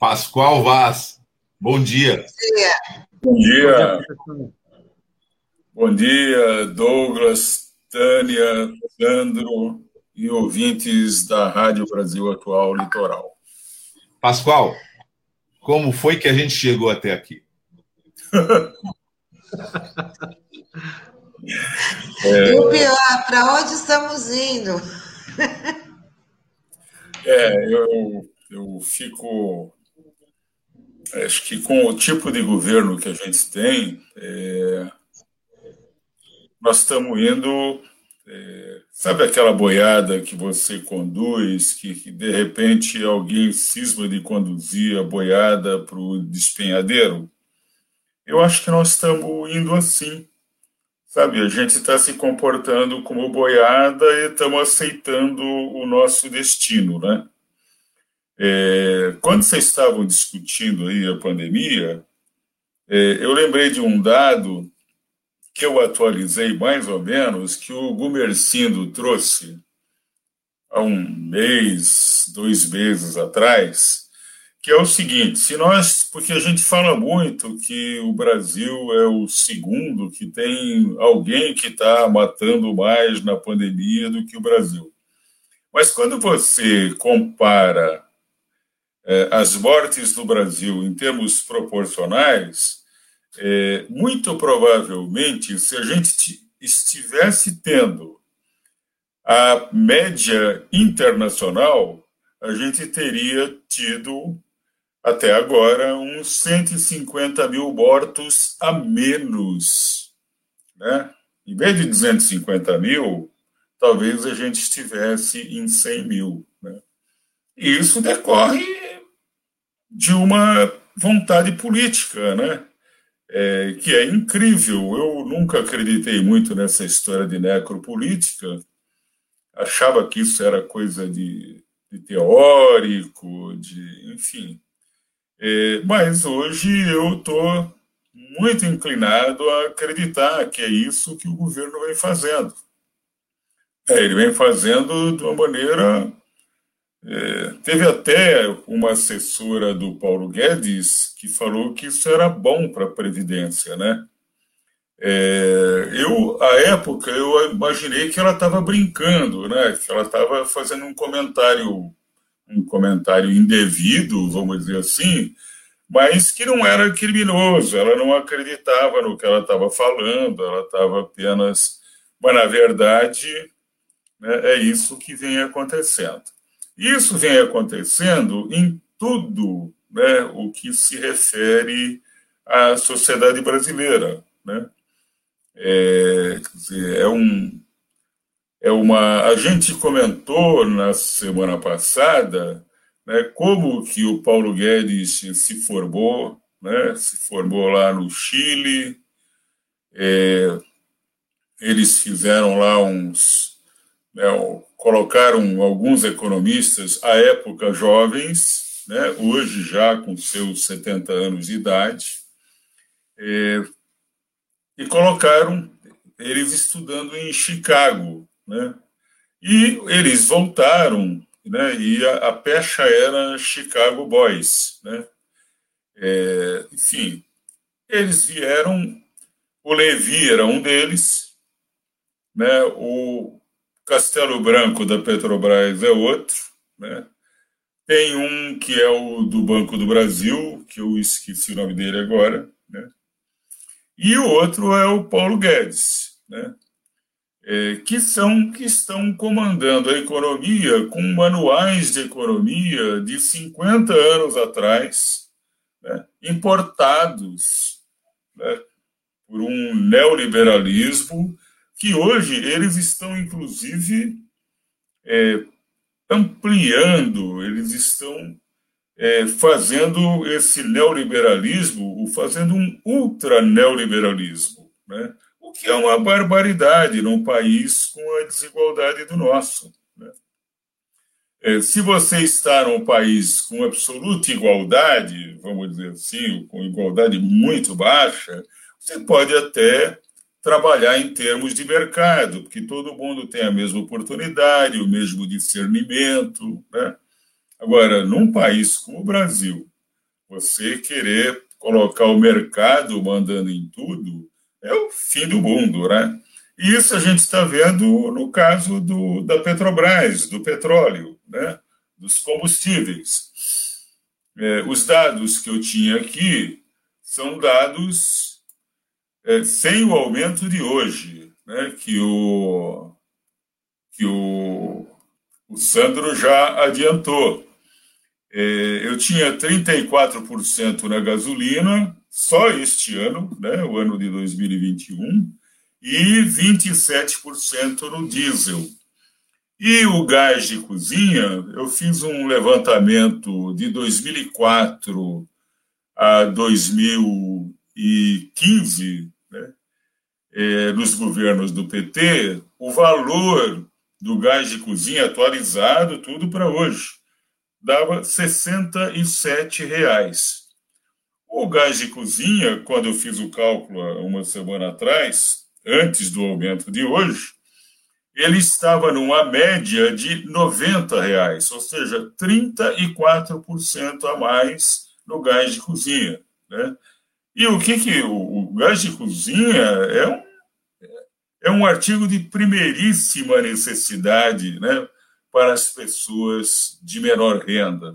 Pascoal Vaz, bom dia. Bom dia. Bom dia, Douglas, Tânia, Sandro e ouvintes da Rádio Brasil Atual Litoral. Pascoal, como foi que a gente chegou até aqui? E o pior, para onde estamos indo? Eu fico, acho que com o tipo de governo que a gente tem, nós estamos indo, sabe aquela boiada que você conduz, que de repente alguém cisma de conduzir a boiada para o despenhadeiro? Eu acho que nós estamos indo assim. Sabe, a gente está se comportando como boiada e estamos aceitando o nosso destino, né? Quando vocês estavam discutindo aí a pandemia, eu lembrei de um dado que eu atualizei mais ou menos, que o Gumercindo trouxe há um mês, 2 meses atrás, que é o seguinte, porque a gente fala muito que o Brasil é o segundo, que tem alguém que está matando mais na pandemia do que o Brasil. Mas quando você compara as mortes no Brasil em termos proporcionais, muito provavelmente, se a gente estivesse tendo a média internacional, a gente teria tido até agora, uns 150 mil mortos a menos. Né? Em vez de 250 mil, talvez a gente estivesse em 100 mil. Né? E isso decorre de uma vontade política, né? Que é incrível. Eu nunca acreditei muito nessa história de necropolítica, achava que isso era coisa de teórico, enfim. Mas hoje eu estou muito inclinado a acreditar que é isso que o governo vem fazendo. Ele vem fazendo de uma maneira... teve até uma assessora do Paulo Guedes que falou que isso era bom para a Previdência, né? À época, eu imaginei que ela estava brincando, né? Que ela estava fazendo um comentário indevido, vamos dizer assim, mas que não era criminoso, ela não acreditava no que ela estava falando, ela estava apenas... Mas, na verdade, né, é isso que vem acontecendo. Isso vem acontecendo em tudo, né, o que se refere à sociedade brasileira. Né? Quer dizer, a gente comentou na semana passada, né, como que o Paulo Guedes se formou, né, se formou lá no Chile. Eles fizeram lá colocaram alguns economistas, à época jovens, né, hoje já com seus 70 anos de idade, e colocaram eles estudando em Chicago, né, e eles voltaram, né, e a pecha era Chicago Boys, né? Enfim, eles vieram, o Levi era um deles, né, o Castelo Branco da Petrobras é outro, né? Tem um que é o do Banco do Brasil, que eu esqueci o nome dele agora, né? E o outro é o Paulo Guedes, né? Que estão comandando a economia com manuais de economia de 50 anos atrás, né? Importados, né, por um neoliberalismo que hoje eles estão, inclusive, ampliando, eles estão fazendo esse neoliberalismo, fazendo um ultra-neoliberalismo, né? O que é uma barbaridade num país com a desigualdade do nosso. Né? Se você está num país com absoluta igualdade, vamos dizer assim, com igualdade muito baixa, você pode até trabalhar em termos de mercado, porque todo mundo tem a mesma oportunidade, o mesmo discernimento. Né? Agora, num país como o Brasil, Você querer colocar o mercado mandando em tudo é o fim do mundo, né? E isso a gente está vendo no caso da Petrobras, do petróleo, né? Dos combustíveis. Os dados que eu tinha aqui são dados sem o aumento de hoje, né? Que o Sandro já adiantou. Eu tinha 34% na gasolina, só este ano, né, o ano de 2021, e 27% no diesel. E o gás de cozinha, eu fiz um levantamento de 2004 a 2015, né, nos governos do PT, o valor do gás de cozinha atualizado, tudo para hoje, dava R$ 67. O gás de cozinha, quando eu fiz o cálculo há uma semana atrás, antes do aumento de hoje, ele estava numa média de R$ 90, ou seja, 34% a mais no gás de cozinha, né? E o gás de cozinha é um artigo de primeiríssima necessidade, né, para as pessoas de menor renda.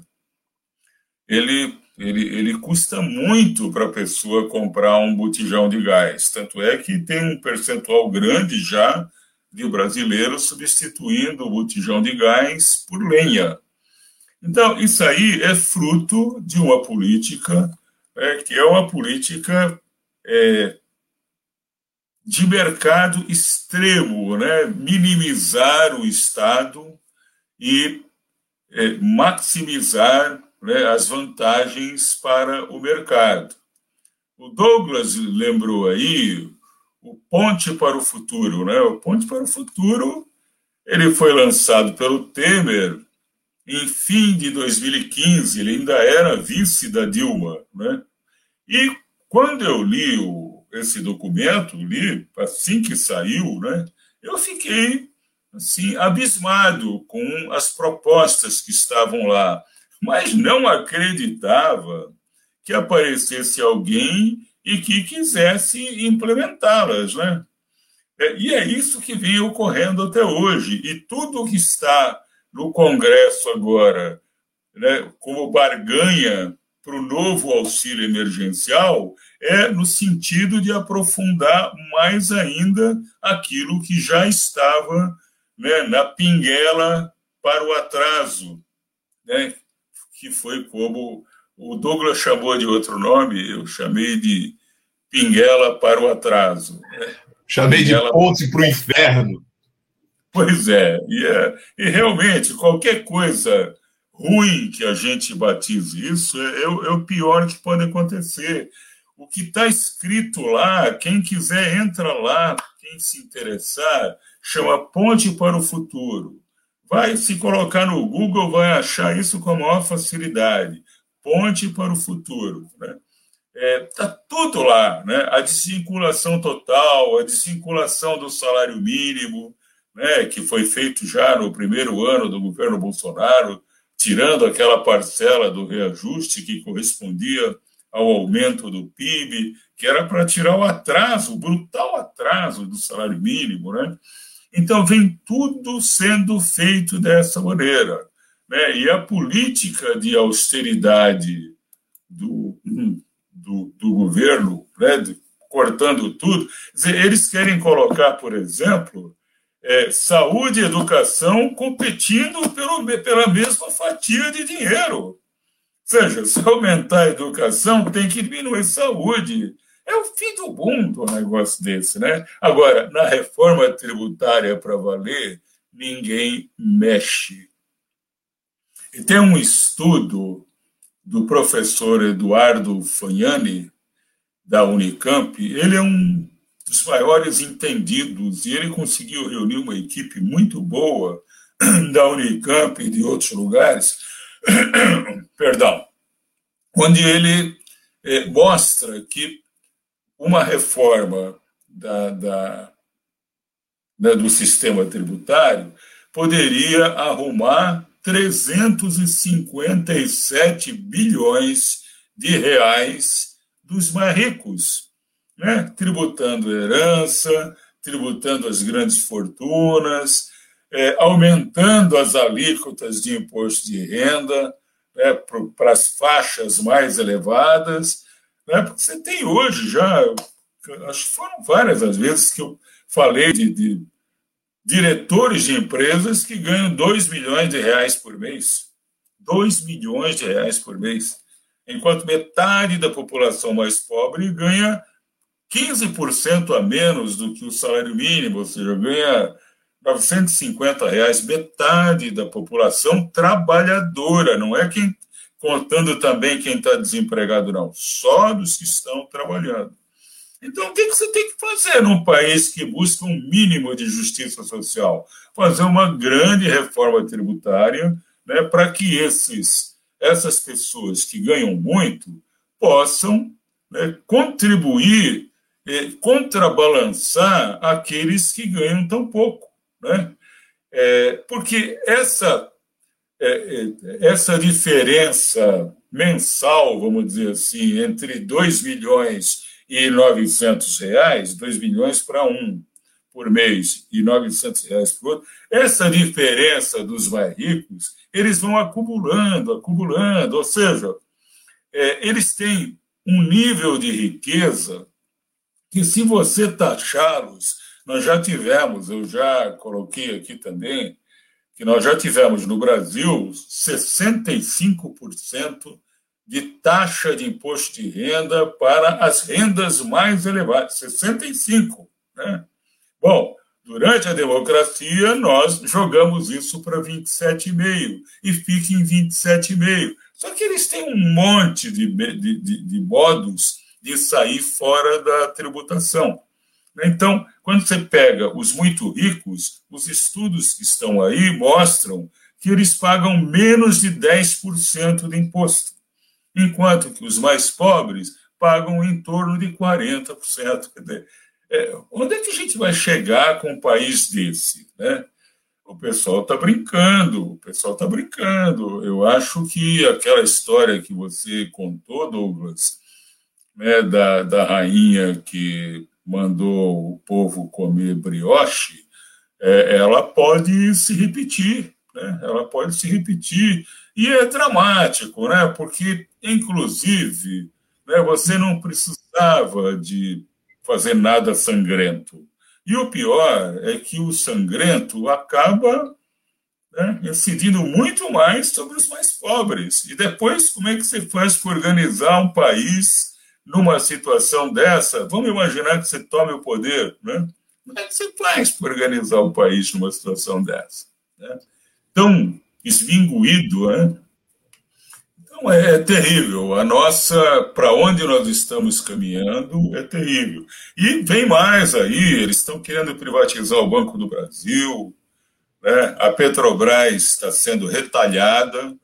Ele custa muito para a pessoa comprar um botijão de gás. Tanto é que tem um percentual grande já de brasileiros substituindo o botijão de gás por lenha. Então, isso aí é fruto de uma política que é uma política de mercado extremo, né? Minimizar o Estado e maximizar, né, as vantagens para o mercado. O Douglas lembrou aí o Ponte para o Futuro, né? O Ponte para o Futuro, ele foi lançado pelo Temer em fim de 2015, ele ainda era vice da Dilma, né? E quando eu li esse documento, li assim que saiu, né? Eu fiquei assim abismado com as propostas que estavam lá, mas não acreditava que aparecesse alguém e que quisesse implementá-las, né? E é isso que vem ocorrendo até hoje. E tudo que está no Congresso agora, né, como barganha para o novo auxílio emergencial, é no sentido de aprofundar mais ainda aquilo que já estava, né, na pinguela para o atraso, né, que foi como o Douglas chamou de outro nome, eu chamei de pinguela para o atraso. Né? Chamei pinguela de ponte para o inferno. Pois é, e realmente qualquer coisa ruim que a gente batize isso é o pior que pode acontecer. O que está escrito lá, quem quiser entra lá, quem se interessar, chama Ponte para o Futuro. Vai se colocar no Google, vai achar isso com a maior facilidade. Ponte para o Futuro. Né? Está tudo lá, né? A desvinculação total, a desvinculação do salário mínimo, né, que foi feito já no primeiro ano do governo Bolsonaro, tirando aquela parcela do reajuste que correspondia ao aumento do PIB, que era para tirar o atraso, o brutal atraso do salário mínimo, né? Então, vem tudo sendo feito dessa maneira, né? E a política de austeridade do governo, né, cortando tudo, quer dizer, eles querem colocar, por exemplo, saúde e educação competindo pela mesma fatia de dinheiro. Ou seja, se aumentar a educação, tem que diminuir a saúde. É o fim do mundo um negócio desse, né? Agora, na reforma tributária para valer, ninguém mexe. E tem um estudo do professor Eduardo Fagnani, da Unicamp. Ele é um dos maiores entendidos, e ele conseguiu reunir uma equipe muito boa da Unicamp e de outros lugares, perdão, onde ele mostra que uma reforma do sistema tributário poderia arrumar 357 bilhões de reais dos mais ricos, né? Tributando herança, tributando as grandes fortunas, aumentando as alíquotas de imposto de renda, né, para as faixas mais elevadas, né? Porque você tem hoje já, acho que foram várias as vezes que eu falei de diretores de empresas que ganham 2 milhões de reais por mês. 2 milhões de reais por mês. Enquanto metade da população mais pobre ganha 15% a menos do que o salário mínimo, ou seja, ganha R$ 950, metade da população trabalhadora, não é quem, contando também quem está desempregado, não, só dos que estão trabalhando. Então, o que você tem que fazer num país que busca um mínimo de justiça social? Fazer uma grande reforma tributária, né, para que essas pessoas que ganham muito possam, né, contribuir, contrabalançar aqueles que ganham tão pouco, né? Porque essa diferença mensal, vamos dizer assim, entre 2 milhões e 900 reais, 2 milhões para um por mês e 900 reais por outro, essa diferença dos mais ricos, eles vão acumulando, ou seja, eles têm um nível de riqueza que, se você taxá-los, nós já tivemos, eu já coloquei aqui também, que nós já tivemos no Brasil 65% de taxa de imposto de renda para as rendas mais elevadas, 65%, né? Bom, durante a democracia, nós jogamos isso para 27,5% e fica em 27,5%. Só que eles têm um monte de modos de sair fora da tributação. Então, quando você pega os muito ricos, os estudos que estão aí mostram que eles pagam menos de 10% de imposto, enquanto que os mais pobres pagam em torno de 40%. Onde é que a gente vai chegar com um país desse, né? O pessoal está brincando, Eu acho que aquela história que você contou, Douglas, né, da rainha que mandou o povo comer brioche, ela pode se repetir, né? Ela pode se repetir. E é dramático, né? Porque, inclusive, né, você não precisava de fazer nada sangrento. E o pior é que o sangrento acaba, né, incidindo muito mais sobre os mais pobres. E depois, como é que você faz para organizar um país numa situação dessa? Vamos imaginar que você tome o poder, né? Como é que você faz para organizar o país numa situação dessa, né? Tão esvinguido, né? Então, é terrível. Para onde nós estamos caminhando, é terrível. E vem mais aí, eles estão querendo privatizar o Banco do Brasil, né? A Petrobras está sendo retalhada.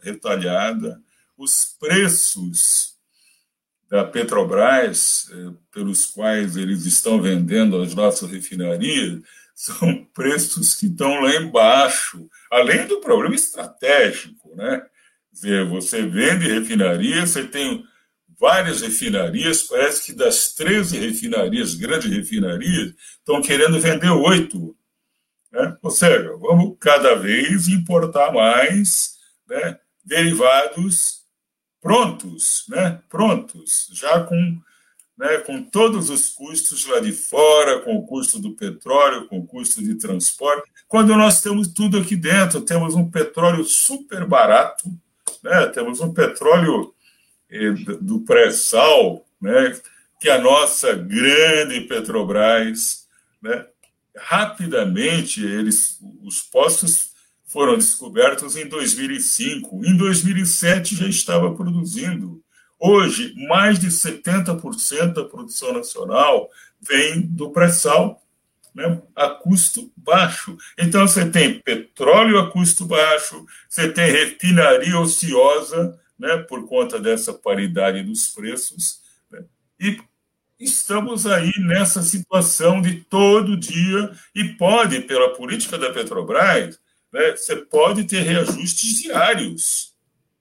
Os preços da Petrobras, pelos quais eles estão vendendo as nossas refinarias, são preços que estão lá embaixo, além do problema estratégico, né? Quer dizer, você vende refinaria, você tem várias refinarias, parece que das 13 refinarias, grandes refinarias, estão querendo vender 8. Né? Ou seja, vamos cada vez importar mais, né, derivados prontos, né? Já com todos os custos lá de fora, com o custo do petróleo, com o custo de transporte, quando nós temos tudo aqui dentro, temos um petróleo super barato, né? Temos um petróleo do pré-sal, né, que a nossa grande Petrobras, né, rapidamente, os postos foram descobertos em 2005. Em 2007 já estava produzindo. Hoje, mais de 70% da produção nacional vem do pré-sal, né, a custo baixo. Então, você tem petróleo a custo baixo, você tem refinaria ociosa, né, por conta dessa paridade dos preços, né, e estamos aí nessa situação de todo dia, e pode, pela política da Petrobras, né, você pode ter reajustes diários.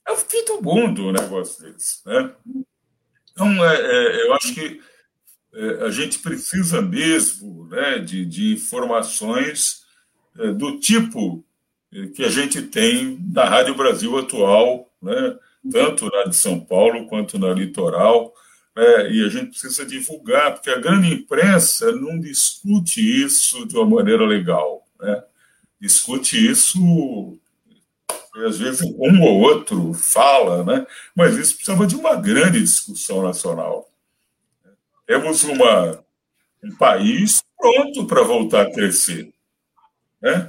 É o fim do mundo um negócio desse, né? Então, eu acho que a gente precisa mesmo, né, de informações do tipo que a gente tem na Rádio Brasil Atual, né, tanto na de São Paulo quanto na Litoral, e a gente precisa divulgar, porque a grande imprensa não discute isso de uma maneira legal, né? Discute isso, às vezes um ou outro fala, né? Mas isso precisava de uma grande discussão nacional. Temos um país pronto para voltar a crescer, né?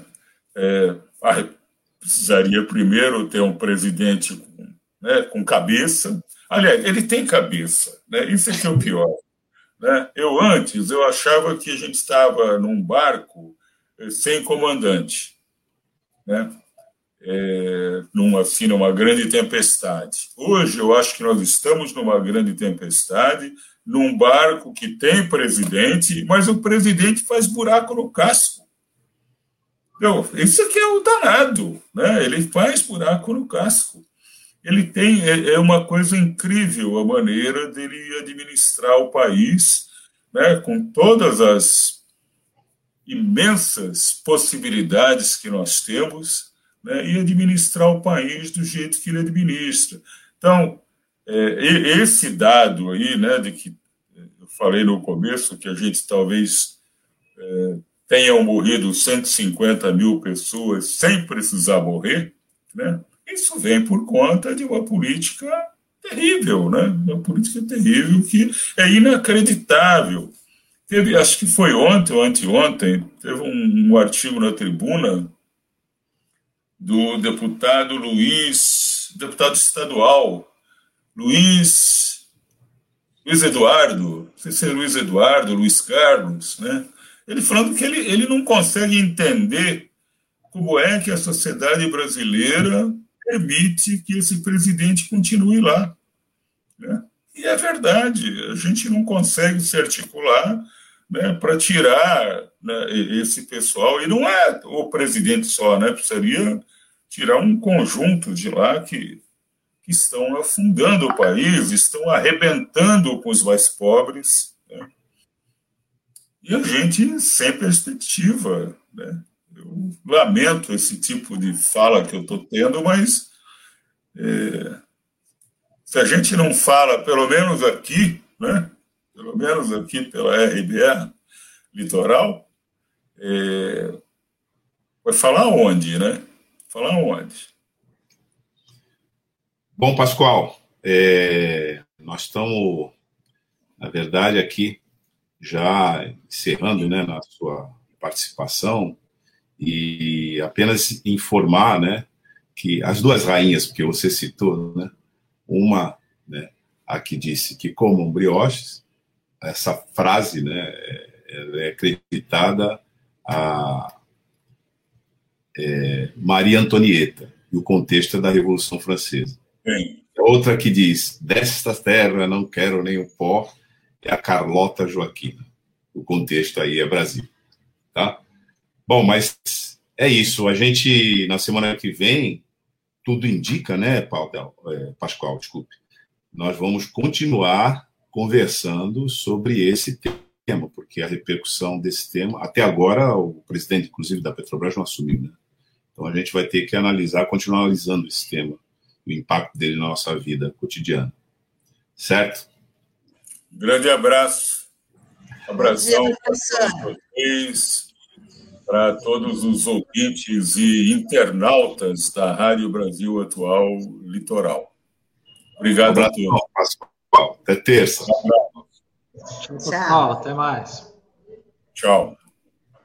Precisaria primeiro ter um presidente com cabeça. Aliás, ele tem cabeça, né? Isso é que é o pior, né? Eu achava que a gente estava num barco sem comandante, né? Numa grande tempestade. Hoje eu acho que nós estamos numa grande tempestade, num barco que tem presidente, mas o presidente faz buraco no casco. Então, isso aqui é o danado, né? Ele faz buraco no casco. Ele tem uma coisa incrível a maneira dele administrar o país, né? Com todas as imensas possibilidades que nós temos, né, e administrar o país do jeito que ele administra. Então, esse dado aí, né, de que eu falei no começo, que a gente talvez tenham morrido 150 mil pessoas sem precisar morrer, né, isso vem por conta de uma política terrível, né, uma política terrível que é inacreditável. Acho que foi ontem ou anteontem, teve um artigo na Tribuna do deputado deputado estadual, Luiz Eduardo, não sei se é Luiz Eduardo, Luiz Carlos, né? Ele falando que ele não consegue entender como é que a sociedade brasileira permite que esse presidente continue lá, né? E é verdade, a gente não consegue se articular, né, para tirar, né, esse pessoal, e não é o presidente só, né? Precisaria tirar um conjunto de lá que estão afundando o país, estão arrebentando com os mais pobres, né? E a gente sem perspectiva, né? Eu lamento esse tipo de fala que eu estou tendo, mas se a gente não fala, pelo menos aqui, né? Pelo menos aqui pela RBA Litoral, vai falar onde, né? Falar onde? Bom, Pascoal, nós estamos, na verdade, aqui já encerrando, né, na sua participação, e apenas informar, né, que as duas rainhas, porque você citou, né, uma, né, a que disse que comam brioches, essa frase, né, é acreditada a Maria Antonieta, e o contexto é da Revolução Francesa. Sim. Outra que diz, desta terra não quero nem o pó, é a Carlota Joaquina. O contexto aí é Brasil. Tá? Bom, mas é isso. A gente, na semana que vem, tudo indica, né, Pascoal, desculpe, nós vamos continuar conversando sobre esse tema, porque a repercussão desse tema, até agora, o presidente, inclusive, da Petrobras não assumiu, né? Então a gente vai ter que continuar analisando esse tema, o impacto dele na nossa vida cotidiana. Certo? Grande abraço. Abração para vocês, para todos os ouvintes e internautas da Rádio Brasil Atual Litoral. Obrigado a todos. Até terça. Tchau, pessoal. Até mais. Tchau.